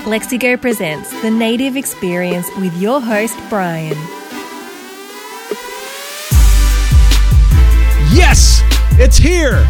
Lexigo presents The Native Experience with your host, Brian. Yes, it's here.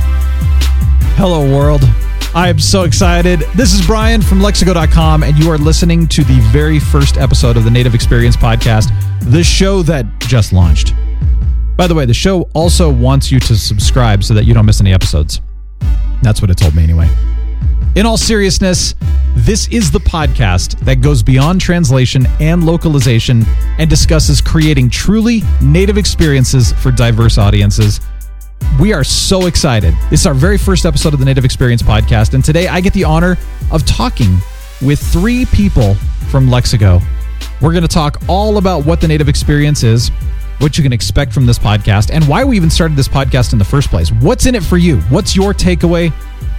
Hello, world. I am so excited. This is Brian from Lexigo.com, and you are listening to the very first episode of the Native Experience podcast, the show that just launched. By the way, the show also wants you to subscribe so that you don't miss any episodes. That's what it told me anyway. In all seriousness, this is the podcast that goes beyond translation and localization and discusses creating truly native experiences for diverse audiences. We are so excited. This is our very first episode of the Native Experience podcast, and today I get the honor of talking with three people from Lexigo. We're going to talk all about what the Native Experience is, what you can expect from this podcast, and why we even started this podcast in the first place. What's in it for you? What's your takeaway?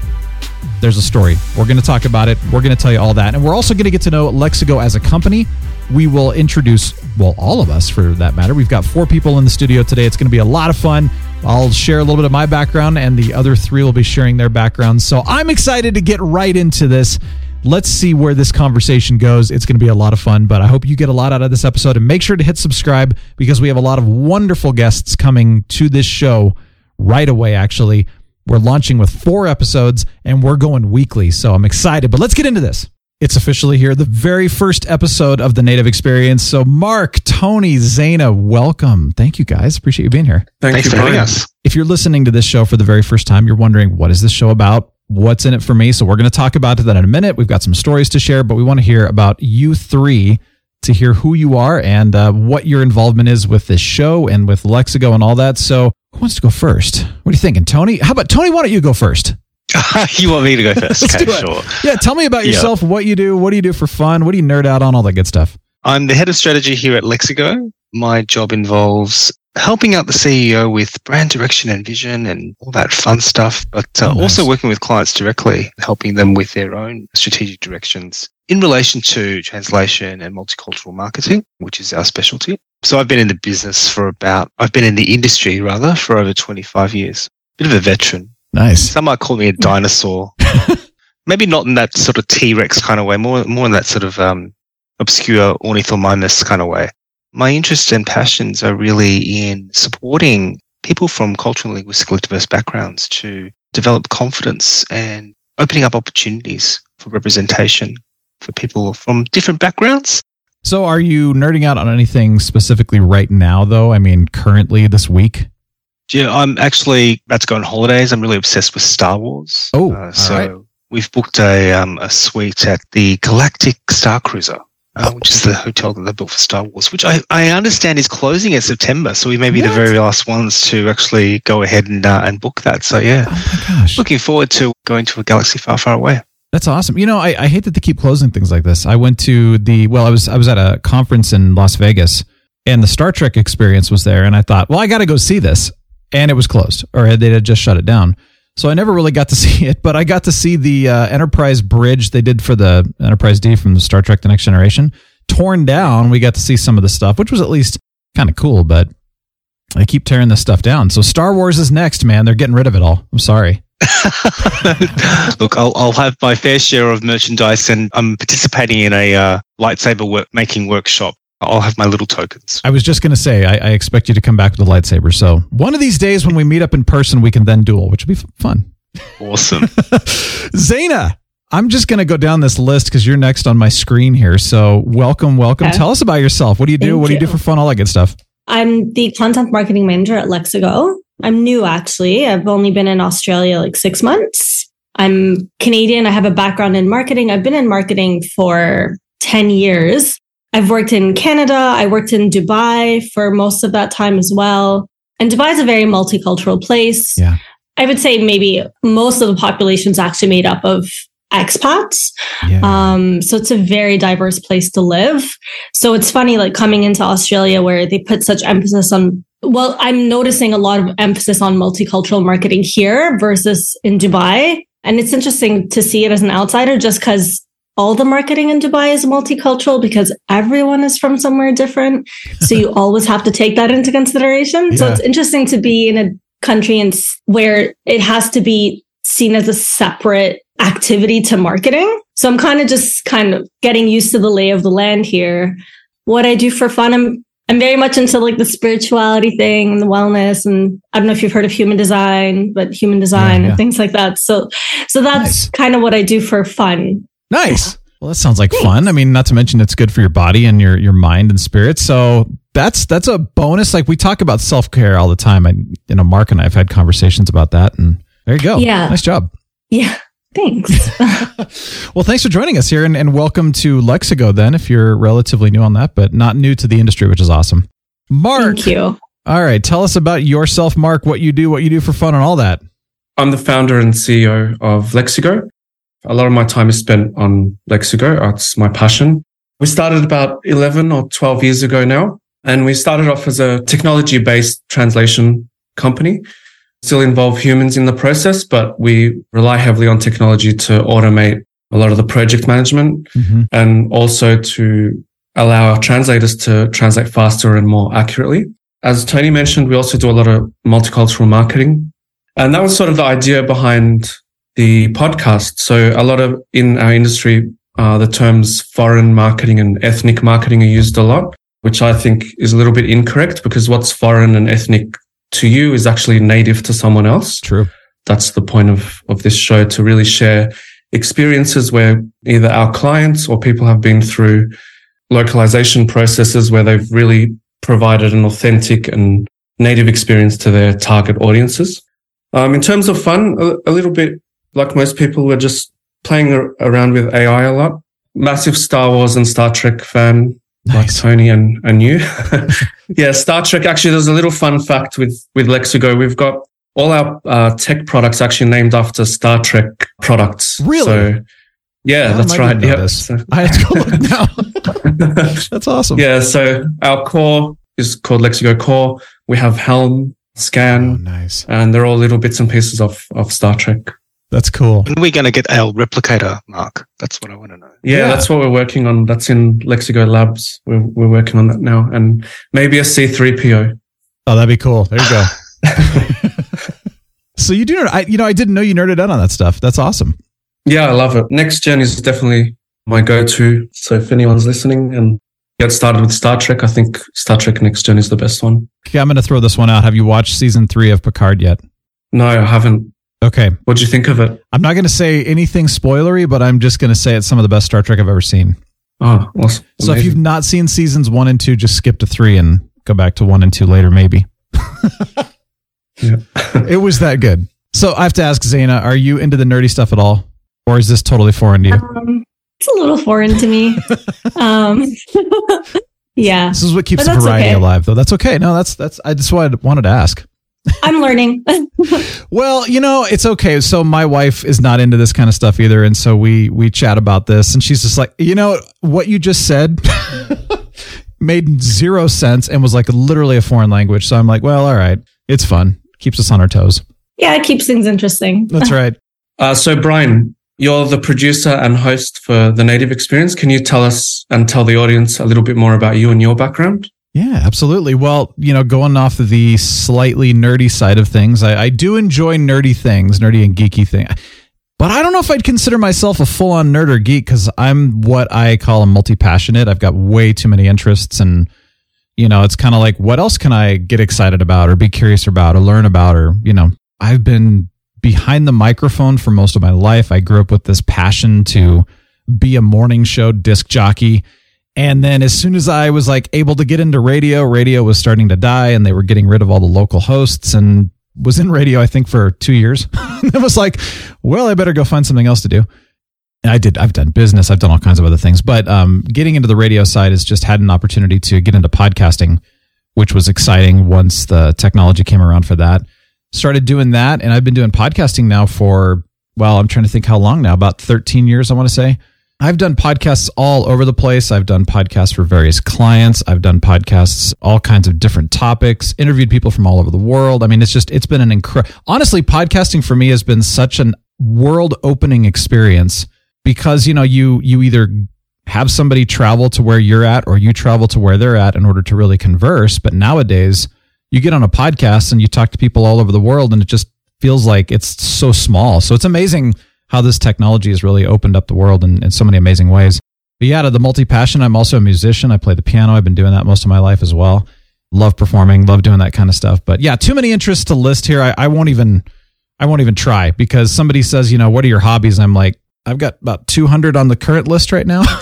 There's a story. We're going to talk about it. We're going to tell you all that. And we're also going to get to know Lexigo as a company. We will introduce, well, all of us for that matter. We've got 4 people in the studio today. It's going to be a lot of fun. I'll share a little bit of my background, and the other 3 will be sharing their backgrounds. So I'm excited to get right into this. Let's see where this conversation goes. It's going to be a lot of fun, but I hope you get a lot out of this episode. And make sure to hit subscribe because we have a lot of wonderful guests coming to this show right away, actually. We're launching with 4 episodes, and we're going weekly, so I'm excited. But let's get into this. It's officially here, the very first episode of the Native Experience. So Mark, Tony, Zaina, welcome. Thank you, guys. Appreciate you being here. Thanks for having us. If you're listening to this show for the very first time, you're wondering, what is this show about? What's in it for me? So we're going to talk about that in a minute. We've got some stories to share, but we want to hear about you 3 to hear who you are and what your involvement is with this show and with Lexigo and all that. So who wants to go first? What are you thinking, Tony? How about Tony? Why don't you go first? You want me to go first? Okay, sure. Yeah, tell me about yourself, what you do for fun, what do you nerd out on, all that good stuff. I'm the head of strategy here at Lexigo. My job involves helping out the CEO with brand direction and vision and all that fun stuff, but also working with clients directly, helping them with their own strategic directions in relation to translation and multicultural marketing, which is our specialty. So I've been in the industry for over 25 years. Bit of a veteran. Nice. Some might call me a dinosaur. Maybe not in that sort of T-Rex kind of way, more in that sort of obscure ornithomimus kind of way. My interests and passions are really in supporting people from culturally and linguistically diverse backgrounds to develop confidence and opening up opportunities for representation for people from different backgrounds. So are you nerding out on anything specifically right now, though? I mean, currently this week? Yeah, I'm actually about to go on holidays. I'm really obsessed with Star Wars. So we've booked a suite at the Galactic Star Cruiser, which is the hotel that they built for Star Wars, which I understand is closing in September. So we may be the very last ones to actually go ahead and book that. So yeah, oh my gosh, looking forward to going to a galaxy far, far away. That's awesome. You know, I hate that they keep closing things like this. I went to I was at a conference in Las Vegas, and the Star Trek Experience was there, and I thought, well, I got to go see this. And it was closed, or they had just shut it down. So I never really got to see it, but I got to see the Enterprise bridge they did for the Enterprise D from the Star Trek The Next Generation. Torn down, we got to see some of the stuff, which was at least kind of cool, but they keep tearing this stuff down. So Star Wars is next, man. They're getting rid of it all. I'm sorry. Look, I'll have my fair share of merchandise, and I'm participating in a lightsaber making workshop. I'll have my little tokens. I was just going to say, I expect you to come back with a lightsaber. So one of these days when we meet up in person, we can then duel, which will be fun. Awesome. Zaina, I'm just going to go down this list because you're next on my screen here. So welcome. Okay. Tell us about yourself. What do you do? What do you do for fun? All that good stuff. I'm the content marketing manager at Lexigo. I'm new, actually. I've only been in Australia like 6 months. I'm Canadian. I have a background in marketing. I've been in marketing for 10 years. I've worked in Canada. I worked in Dubai for most of that time as well. And Dubai is a very multicultural place. Yeah. I would say maybe most of the population is actually made up of expats. Yeah. So it's a very diverse place to live. So it's funny, like coming into Australia where they put such emphasis on, well, I'm noticing a lot of emphasis on multicultural marketing here versus in Dubai. And it's interesting to see it as an outsider just because all the marketing in Dubai is multicultural because everyone is from somewhere different. So you always have to take that into consideration. Yeah. So it's interesting to be in a country where it has to be seen as a separate activity to marketing. So I'm kind of getting used to the lay of the land here. What I do for fun, I'm very much into like the spirituality thing and the wellness. And I don't know if you've heard of human design and things like that. So that's kind of what I do for fun. Nice. Well, that sounds like fun. I mean, not to mention it's good for your body and your mind and spirit. So that's a bonus. Like we talk about self-care all the time. Mark and I have had conversations about that, and there you go. Yeah. Nice job. Yeah. Thanks. Well, thanks for joining us here, and welcome to Lexigo then, if you're relatively new on that, but not new to the industry, which is awesome. Mark. Thank you. All right. Tell us about yourself, Mark, what you do for fun and all that. I'm the founder and CEO of Lexigo. A lot of my time is spent on Lexigo. It's my passion. We started about 11 or 12 years ago now, and we started off as a technology-based translation company. Still involve humans in the process, but we rely heavily on technology to automate a lot of the project management and also to allow our translators to translate faster and more accurately. As Tony mentioned, we also do a lot of multicultural marketing. And that was sort of the idea behind the podcast. So a lot of in our industry, the terms foreign marketing and ethnic marketing are used a lot, which I think is a little bit incorrect, because what's foreign and ethnic to you is actually native to someone else. True. That's the point of this show, to really share experiences where either our clients or people have been through localization processes where they've really provided an authentic and native experience to their target audiences. In terms of fun, a little bit like most people, we're just playing around with AI a lot. Massive Star Wars and Star Trek fan. Nice. Like Tony and you. Yeah, Star Trek. Actually, there's a little fun fact with Lexigo. We've got all our tech products actually named after Star Trek products. Really? So, yeah, that's right. Yeah, I have to go look now. That's awesome. Yeah, so our core is called Lexigo Core. We have Helm, Scan, nice, and they're all little bits and pieces of Star Trek. That's cool. When are we going to get our replicator, Mark? That's what I want to know. Yeah, that's what we're working on. That's in Lexigo Labs. We're working on that now. And maybe a C3PO. Oh, that'd be cool. There you go. So you do, I didn't know you nerded out on that stuff. That's awesome. Yeah, I love it. Next Gen is definitely my go-to. So if anyone's listening and get started with Star Trek, I think Star Trek Next Gen is the best one. Okay, I'm going to throw this one out. Have you watched season 3 of Picard yet? No, I haven't. Okay. What'd you think of it? I'm not going to say anything spoilery, but I'm just going to say it's some of the best Star Trek I've ever seen. Oh, awesome. So if you've not seen seasons 1 and 2, just skip to 3 and go back to 1 and 2 later, maybe. Yeah. It was that good. So I have to ask, Zaina, are you into the nerdy stuff at all? Or is this totally foreign to you? It's a little foreign to me. Yeah. This is what keeps the variety alive, though. That's okay. No, that's what I wanted to ask. I'm learning. Well, it's okay. So my wife is not into this kind of stuff either. And so we chat about this, and she's just like, what you just said made zero sense and was like literally a foreign language. So I'm like, well, all right. It's fun. Keeps us on our toes. Yeah, it keeps things interesting. That's right. So Brian, you're the producer and host for The Native Experience. Can you tell us and tell the audience a little bit more about you and your background? Yeah, absolutely. Well, going off of the slightly nerdy side of things, I do enjoy nerdy things, nerdy and geeky things. But I don't know if I'd consider myself a full-on nerd or geek, because I'm what I call a multi-passionate. I've got way too many interests, and it's kind of like, what else can I get excited about or be curious about or learn about? Or, I've been behind the microphone for most of my life. I grew up with this passion to be a morning show disc jockey. And then as soon as I was able to get into radio was starting to die, and they were getting rid of all the local hosts, and was in radio, I think, for 2 years. It was like, well, I better go find something else to do. And I've done business. I've done all kinds of other things, but getting into the radio side has just had an opportunity to get into podcasting, which was exciting once the technology came around for that. Started doing that, and I've been doing podcasting now for, I'm trying to think how long now, about 13 years, I want to say. I've done podcasts all over the place. I've done podcasts for various clients. I've done podcasts, all kinds of different topics, interviewed people from all over the world. I mean, it's been an honestly, podcasting for me has been such an world opening experience, because, you either have somebody travel to where you're at or you travel to where they're at in order to really converse. But nowadays you get on a podcast and you talk to people all over the world, and it just feels like it's so small. So it's amazing how this technology has really opened up the world in so many amazing ways. But yeah, to the multi-passion, I'm also a musician. I play the piano. I've been doing that most of my life as well. Love performing, love doing that kind of stuff. But yeah, too many interests to list here. I won't even try, because somebody says, what are your hobbies? And I'm like, I've got about 200 on the current list right now.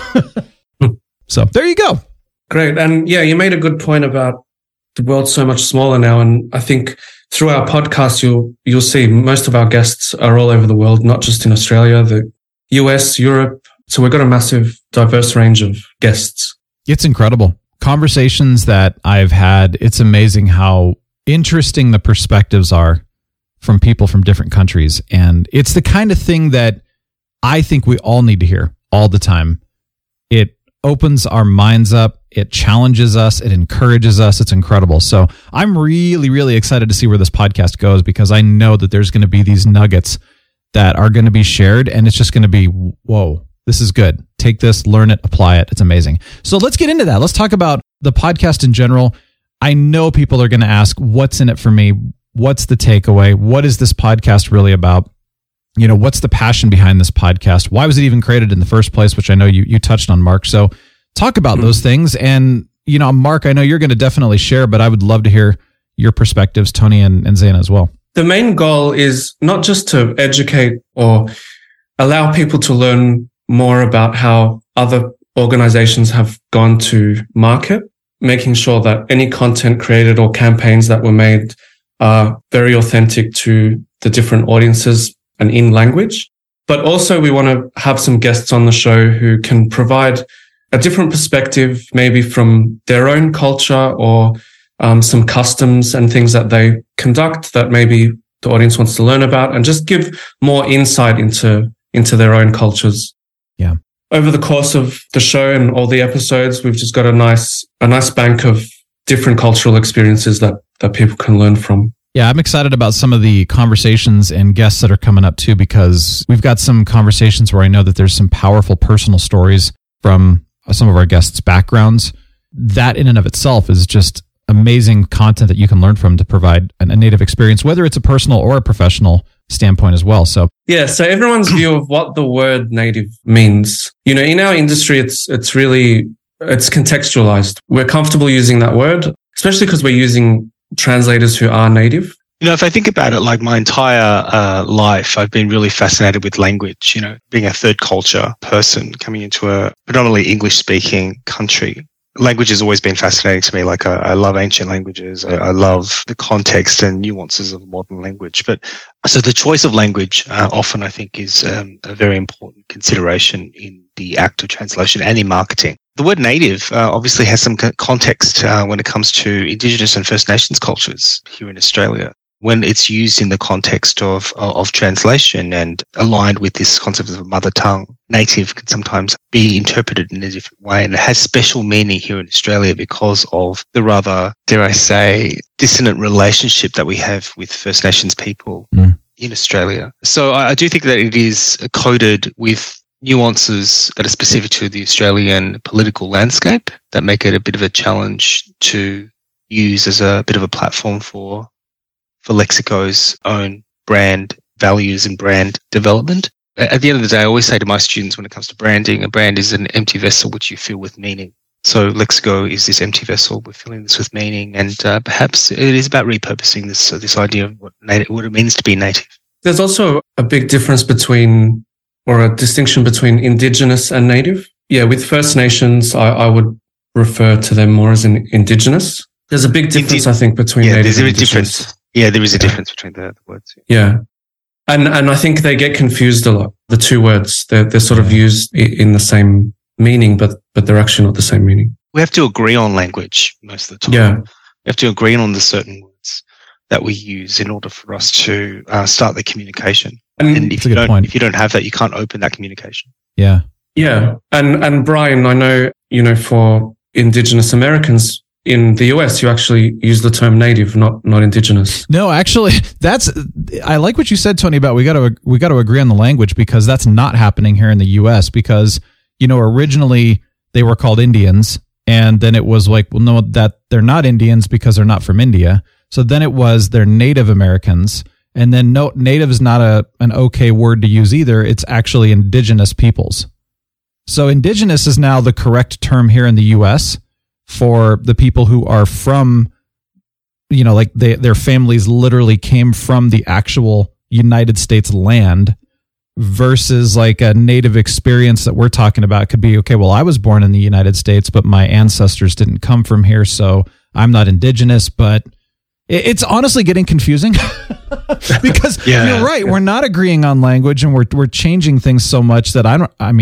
So there you go. Great. And yeah, you made a good point about the world's so much smaller now. And I think through our podcast, you'll see most of our guests are all over the world, not just in Australia, the US, Europe. So we've got a massive, diverse range of guests. It's incredible. Conversations that I've had, it's amazing how interesting the perspectives are from people from different countries. And it's the kind of thing that I think we all need to hear all the time. It opens our minds up. It challenges us. It encourages us. It's incredible. So I'm really, really excited to see where this podcast goes, because I know that there's going to be these nuggets that are going to be shared, and it's just going to be, whoa, this is good. Take this, learn it, apply it. It's amazing. So let's get into that. Let's talk about the podcast in general. I know people are going to ask, what's in it for me? What's the takeaway? What is this podcast really about? What's the passion behind this podcast? Why was it even created in the first place? Which I know you touched on, Mark. So talk about those things. And, Mark, I know you're going to definitely share, but I would love to hear your perspectives, Tony and Zaina as well. The main goal is not just to educate or allow people to learn more about how other organizations have gone to market, making sure that any content created or campaigns that were made are very authentic to the different audiences and in language. But also we want to have some guests on the show who can provide a different perspective, maybe from their own culture or some customs and things that they conduct that maybe the audience wants to learn about, and just give more insight into their own cultures. Yeah. Over the course of the show and all the episodes, we've just got a nice bank of different cultural experiences that people can learn from. Yeah, I'm excited about some of the conversations and guests that are coming up too, because we've got some conversations where I know that there's some powerful personal stories from some of our guests' backgrounds. That in and of itself is just amazing content that you can learn from to provide a native experience, whether it's a personal or a professional standpoint as well. So yeah, so everyone's view of what the word native means. In our industry, it's contextualized. We're comfortable using that word, especially because we're using translators who are native. If I think about it, like my entire life, I've been really fascinated with language, being a third culture person coming into a predominantly English-speaking country. Language has always been fascinating to me. Like I love ancient languages. I love the context and nuances of modern language. But so the choice of language often I think is a very important consideration in the act of translation and in marketing. The word native obviously has some context when it comes to Indigenous and First Nations cultures here in Australia. When it's used in the context of translation and aligned with this concept of mother tongue, native can sometimes be interpreted in a different way. And it has special meaning here in Australia because of the rather, dare I say, dissonant relationship that we have with First Nations people in Australia. So I do think that it is coded with nuances that are specific to the Australian political landscape that make it a bit of a challenge to use as a bit of a platform for Lexico's own brand values and brand development. At the end of the day, I always say to my students when it comes to branding, a brand is an empty vessel which you fill with meaning. So Lexico is this empty vessel. We're filling this with meaning, and perhaps it is about repurposing this idea of what it means to be native. There's also a big difference between, or a distinction between Indigenous and native. Yeah, with First Nations, I would refer to them more as an Indigenous. There's a big difference, I think, between native and Indigenous. There is a difference between the words. Yeah. And I think they get confused a lot. The two words, they're sort of used in the same meaning, but they're actually not the same meaning. We have to agree on language most of the time. Yeah. We have to agree on the certain words that we use in order for us to start the communication. And if you don't have that, you can't open that communication. Yeah. Yeah. And Brian, I know, for Indigenous Americans, in the US, you actually use the term native, not Indigenous. No, actually, I like what you said, Tony, about we got to agree on the language, because that's not happening here in the US, because, originally they were called Indians, and then it was like, well, no, that they're not Indians because they're not from India. So then it was they're Native Americans. And then native is not an okay word to use either. It's actually indigenous peoples. So indigenous is now the correct term here in the US for the people who are from, like their families literally came from the actual United States land, versus like a native experience that we're talking about could be, okay, well, I was born in the United States, but my ancestors didn't come from here, so I'm not indigenous. But it's honestly getting confusing because you're right. We're not agreeing on language, and we're changing things so much that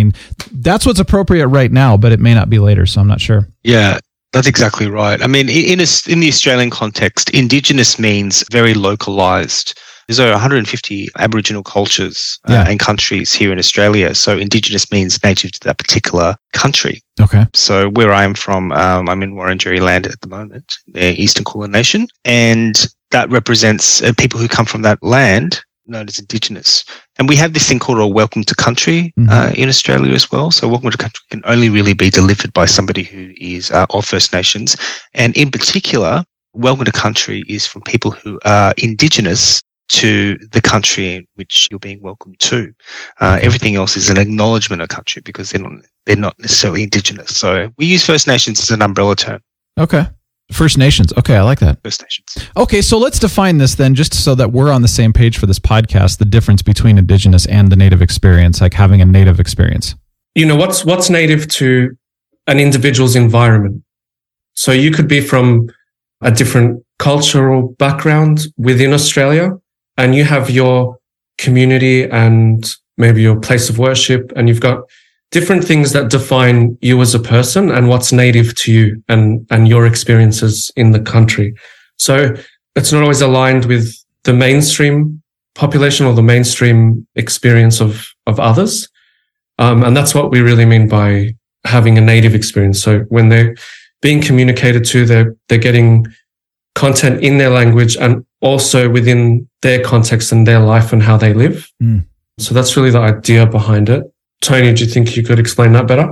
that's what's appropriate right now, but it may not be later. So I'm not sure. Yeah, that's exactly right. I mean, in the Australian context, indigenous means very localized. There's over 150 Aboriginal cultures and countries here in Australia. So indigenous means native to that particular country. Okay. So where I'm from, I'm in Wurundjeri land at the moment, the Eastern Kulin Nation, and that represents people who come from that land, known as indigenous. And we have this thing called a welcome to country in Australia as well. So welcome to country can only really be delivered by somebody who is of First Nations. And in particular, welcome to country is from people who are indigenous to the country in which you're being welcomed to. Everything else is an acknowledgement of country because they're not necessarily indigenous. So we use First Nations as an umbrella term. Okay. First Nations. Okay, I like that. First Nations. Okay, so let's define this then, just so that we're on the same page for this podcast, the difference between indigenous and the native experience, like having a native experience. What's native to an individual's environment? So you could be from a different cultural background within Australia, and you have your community and maybe your place of worship, and you've got different things that define you as a person and what's native to you and your experiences in the country. So it's not always aligned with the mainstream population or the mainstream experience of others. And that's what we really mean by having a native experience. So when they're being communicated to, they're getting content in their language and also within their context and their life and how they live. So that's really the idea behind it. Tony, do you think you could explain that better?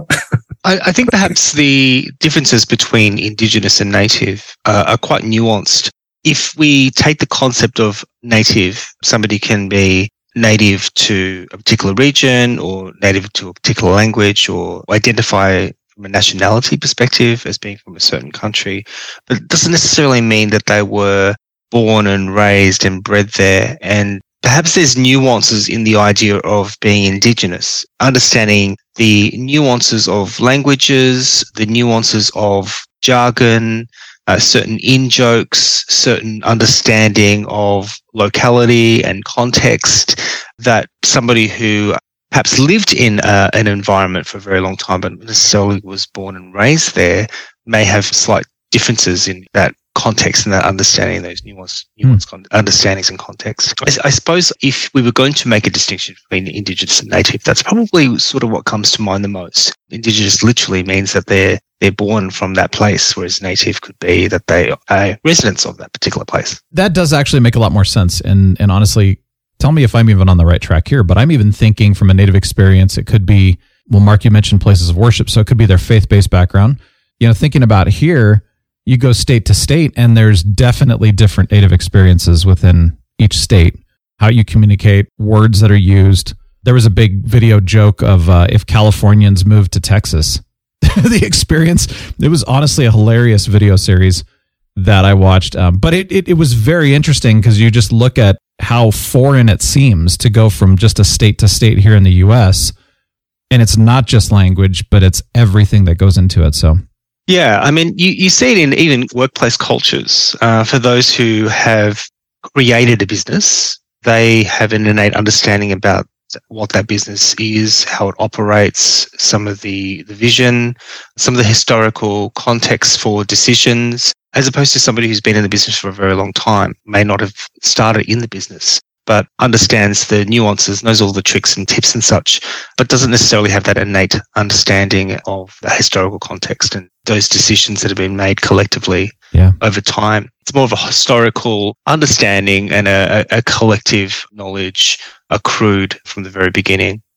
I think perhaps the differences between indigenous and native are quite nuanced. If we take the concept of native, somebody can be native to a particular region or native to a particular language or identify from a nationality perspective as being from a certain country, but it doesn't necessarily mean that they were born and raised and bred there. And perhaps there's nuances in the idea of being indigenous, understanding the nuances of languages, the nuances of jargon, certain in-jokes, certain understanding of locality and context that somebody who perhaps lived in an environment for a very long time but necessarily was born and raised there may have slight differences in that context and that understanding, those nuanced understandings and context. I suppose if we were going to make a distinction between indigenous and native, that's probably sort of what comes to mind the most. Indigenous literally means that they're born from that place, whereas native could be that they are residents of that particular place. That does actually make a lot more sense. And honestly, tell me if I'm even on the right track here, but I'm even thinking from a native experience, it could be, well, Mark, you mentioned places of worship, so it could be their faith-based background. Thinking about here, you go state to state, and there's definitely different native experiences within each state, how you communicate, words that are used. There was a big video joke of if Californians moved to Texas, the experience. It was honestly a hilarious video series that I watched. But it was very interesting because you just look at how foreign it seems to go from just a state to state here in the U.S., and it's not just language, but it's everything that goes into it. So. Yeah, I mean, you see it in even workplace cultures. For those who have created a business, they have an innate understanding about what that business is, how it operates, some of the vision, some of the historical context for decisions, as opposed to somebody who's been in the business for a very long time, may not have started in the business, but understands the nuances, knows all the tricks and tips and such, but doesn't necessarily have that innate understanding of the historical context and those decisions that have been made collectively over time. It's more of a historical understanding and a collective knowledge accrued from the very beginning.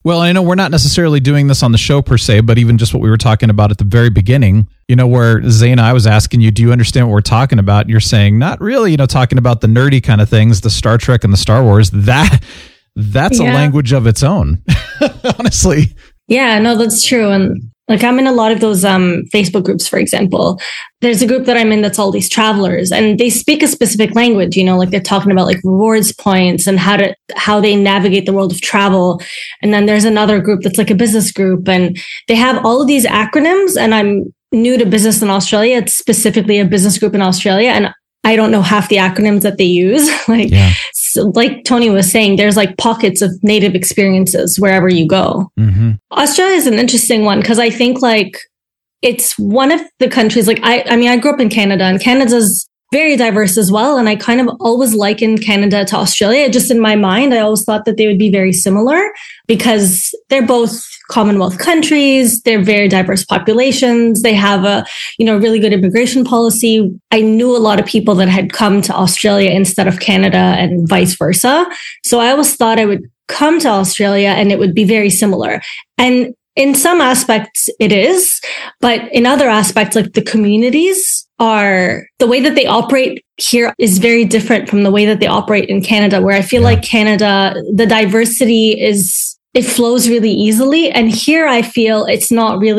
Well, I know we're not necessarily doing this on the show per se, but even just what we were talking about at the very beginning, where Zaina, I was asking you, do you understand what we're talking about? And you're saying, not really, talking about the nerdy kind of things, the Star Trek and the Star Wars, that's a language of its own, honestly. Yeah, no, that's true. And like, I'm in a lot of those Facebook groups, for example. There's a group that I'm in that's all these travelers, and they speak a specific language, like they're talking about like rewards points and how they navigate the world of travel. And then there's another group that's like a business group, and they have all of these acronyms, and I'm new to business in Australia. It's specifically a business group in Australia, and I don't know half the acronyms that they use. So like Tony was saying, there's like pockets of native experiences wherever you go. Mm-hmm. Australia is an interesting one because I think like it's one of the countries, like I grew up in Canada, and Canada's very diverse as well. And I kind of always likened Canada to Australia. Just in my mind, I always thought that they would be very similar because they're both Commonwealth countries. They're very diverse populations. They have a, really good immigration policy. I knew a lot of people that had come to Australia instead of Canada and vice versa. So I always thought I would come to Australia and it would be very similar. And in some aspects it is, but in other aspects, like the communities the way that they operate here is very different from the way that they operate in Canada, where I feel like Canada, the diversity it flows really easily. And here I feel it's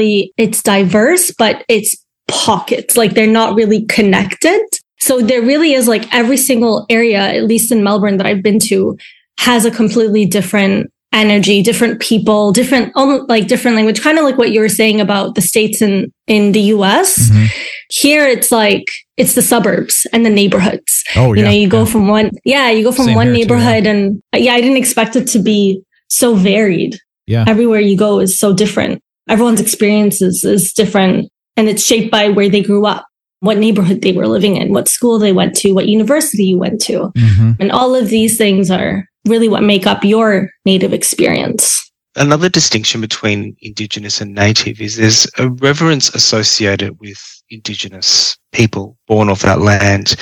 diverse, but it's pockets, like they're not really connected. So there really is like every single area, at least in Melbourne that I've been to, has a completely different energy, different people, different language, kind of like what you were saying about the States in the US. Mm-hmm. Here it's like, it's the suburbs and the neighborhoods. Oh, yeah. You go from one neighborhood too, and I didn't expect it to be so varied. Yeah. Everywhere you go is so different. Everyone's experiences is different, and it's shaped by where they grew up, what neighborhood they were living in, what school they went to, what university you went to. Mm-hmm. And all of these things are really what make up your native experience. Another distinction between Indigenous and Native is there's a reverence associated with Indigenous people born off that land.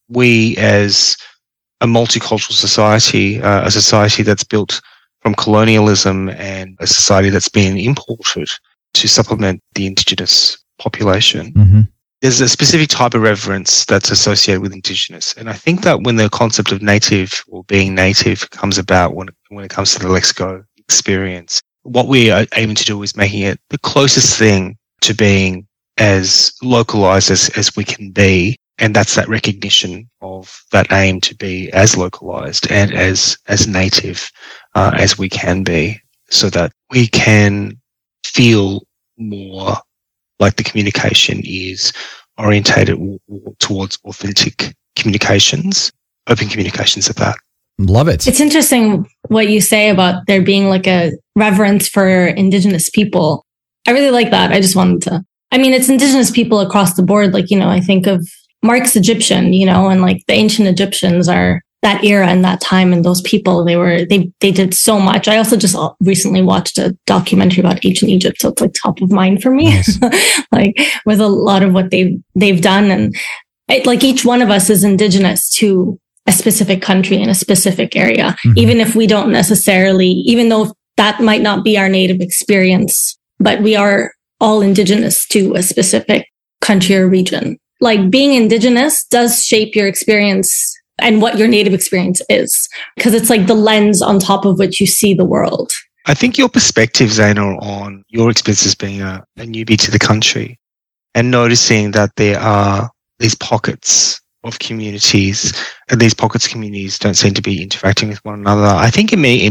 We, as a multicultural society, a society that's built from colonialism and a society that's been imported to supplement the Indigenous population, mm-hmm. there's a specific type of reverence that's associated with Indigenous. And I think that when the concept of Native or being Native comes about, when it comes to the Lexigo experience, what we are aiming to do is making it the closest thing to being as localized as we can be. And that's that recognition of that aim to be as localized and as native as we can be, so that we can feel more like the communication is orientated towards authentic communications, open communications at that. Love it. It's interesting what you say about there being like a reverence for Indigenous people. I really like that. I just wanted to, it's Indigenous people across the board. Like, I think of Mark's Egyptian, and like the ancient Egyptians are that era and that time, and those people, they did so much. I also just recently watched a documentary about ancient Egypt, so it's like top of mind for me. Nice. Like with a lot of what they've done, and like each one of us is Indigenous to a specific country in a specific area, mm-hmm. even if we don't necessarily, even though that might not be our native experience, but we are all Indigenous to a specific country or region. Like being Indigenous does shape your experience and what your native experience is, because it's like the lens on top of which you see the world. I think your perspective, Zaina, on your experiences being a newbie to the country and noticing that there are these pockets of communities, and these pockets of communities don't seem to be interacting with one another. I think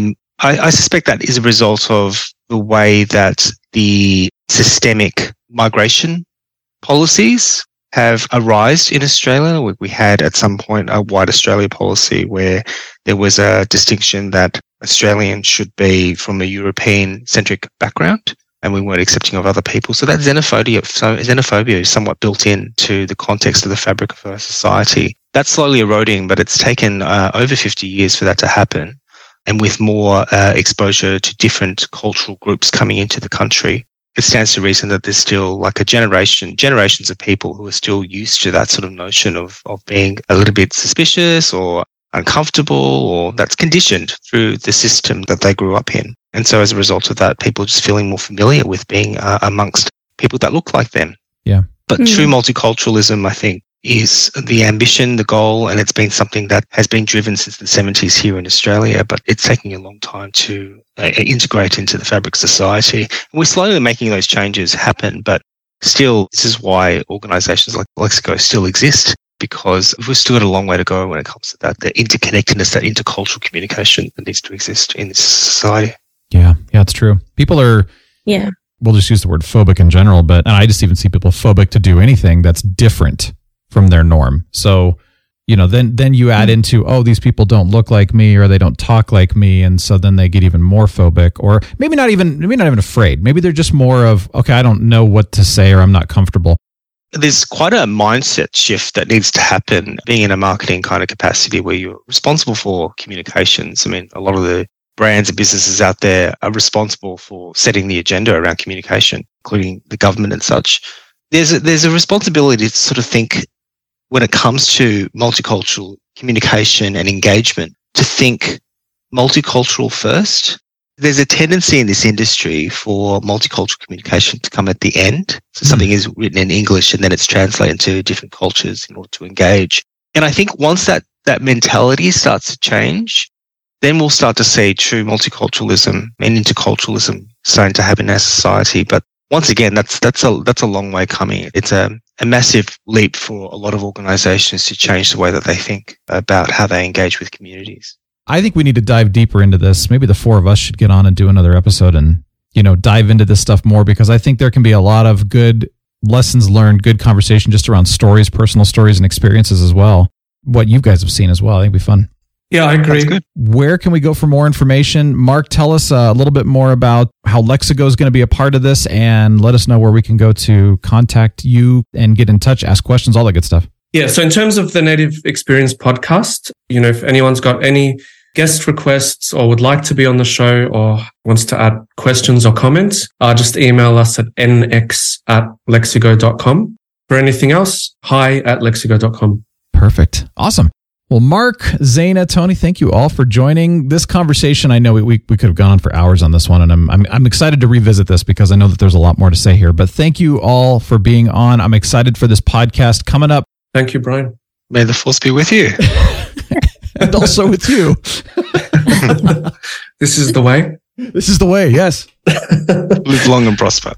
I suspect that is a result of the way that the systemic migration policies have arisen in Australia. We had at some point a White Australia policy where there was a distinction that Australians should be from a European-centric background, and we weren't accepting of other people. So that xenophobia is somewhat built into the context of the fabric of our society. That's slowly eroding, but it's taken over 50 years for that to happen. And with more exposure to different cultural groups coming into the country, it stands to reason that there's still like generations of people who are still used to that sort of notion of being a little bit suspicious or uncomfortable or that's conditioned through the system that they grew up in. And so as a result of that, people are just feeling more familiar with being amongst people that look like them. Yeah. But true multiculturalism, I think, is the ambition, the goal, and it's been something that has been driven since the 70s here in Australia, but it's taking a long time to integrate into the fabric of society. And we're slowly making those changes happen, but still, this is why organisations like Lexigo still exist, because we've still got a long way to go when it comes to that, the interconnectedness, that intercultural communication that needs to exist in this society. Yeah, it's true. People are... Yeah. We'll just use the word phobic in general, and I just even see people phobic to do anything that's different from their norm. So, then you add into, these people don't look like me or they don't talk like me. And so then they get even more phobic, or maybe not even afraid. Maybe they're just more of, okay, I don't know what to say or I'm not comfortable. There's quite a mindset shift that needs to happen being in a marketing kind of capacity where you're responsible for communications. I mean, a lot of the brands and businesses out there are responsible for setting the agenda around communication, including the government and such. There's a responsibility to sort of think, when it comes to multicultural communication and engagement, to think multicultural first. There's a tendency in this industry for multicultural communication to come at the end. So something is written in English and then it's translated to different cultures in order to engage. And I think once that mentality starts to change, then we'll start to see true multiculturalism and interculturalism starting to happen in our society. But once again, that's a long way coming. It's a massive leap for a lot of organizations to change the way that they think about how they engage with communities. I think we need to dive deeper into this. Maybe the four of us should get on and do another episode and, dive into this stuff more, because I think there can be a lot of good lessons learned, good conversation just around stories, personal stories and experiences as well. What you guys have seen as well. I think it'd be fun. Yeah, I agree. That's good. Where can we go for more information? Mark, tell us a little bit more about how Lexigo is going to be a part of this, and let us know where we can go to contact you and get in touch, ask questions, all that good stuff. Yeah, so in terms of the Native Experience podcast, if anyone's got any guest requests or would like to be on the show or wants to add questions or comments, just email us at nx@lexigo.com. For anything else, hi@lexigo.com. Perfect. Awesome. Well, Mark, Zaina, Tony, thank you all for joining this conversation. I know we could have gone on for hours on this one, and I'm excited to revisit this because I know that there's a lot more to say here. But thank you all for being on. I'm excited for this podcast coming up. Thank you, Brian. May the force be with you. And also with you. This is the way. This is the way, yes. Live long and prosper.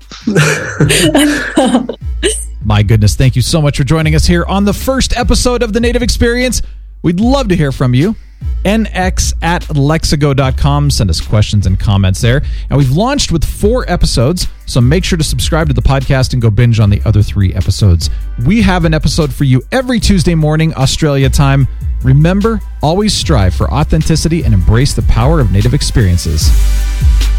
My goodness, thank you so much for joining us here on the first episode of The Native Experience. We'd love to hear from you. nx@lexigo.com. Send us questions and comments there. And we've launched with 4 episodes, so make sure to subscribe to the podcast and go binge on the other 3 episodes. We have an episode for you every Tuesday morning, Australia time. Remember, always strive for authenticity and embrace the power of Native experiences.